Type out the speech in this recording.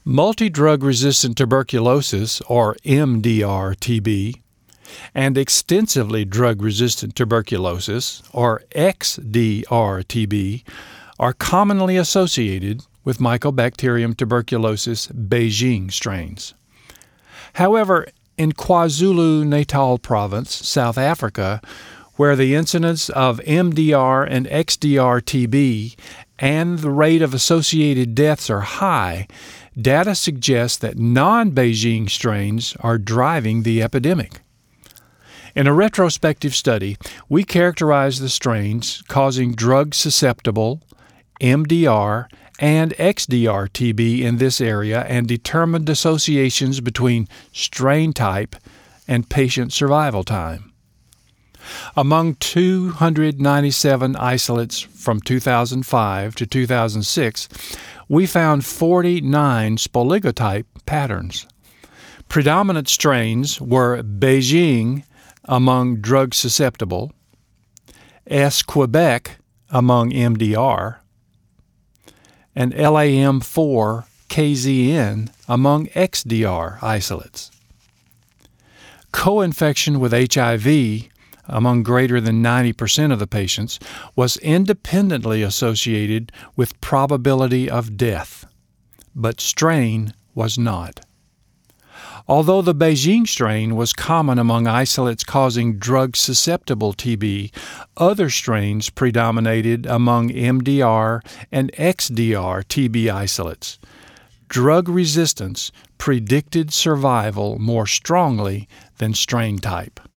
Multi-drug-resistant tuberculosis, or MDR-TB, and extensively drug-resistant tuberculosis, or XDR-TB, are commonly associated with Mycobacterium tuberculosis Beijing strains. However, in KwaZulu-Natal Province, South Africa, where the incidence of MDR and XDR-TB and the rate of associated deaths are high, data suggests that non-Beijing strains are driving the epidemic. In a retrospective study, we characterized the strains causing drug-susceptible MDR and XDR-TB in this area and determined associations between strain type and patient survival time. Among 297 isolates from 2005 to 2006, we found 49 spoligotype patterns. Predominant strains were Beijing among drug-susceptible, S. Quebec among MDR, and LAM4 KZN among XDR isolates. Co-infection with HIV among greater than 90% of the patients was independently associated with probability of death, but strain was not. Although the Beijing strain was common among isolates causing drug-susceptible TB, other strains predominated among MDR and XDR TB isolates. Drug resistance predicted survival more strongly than strain type.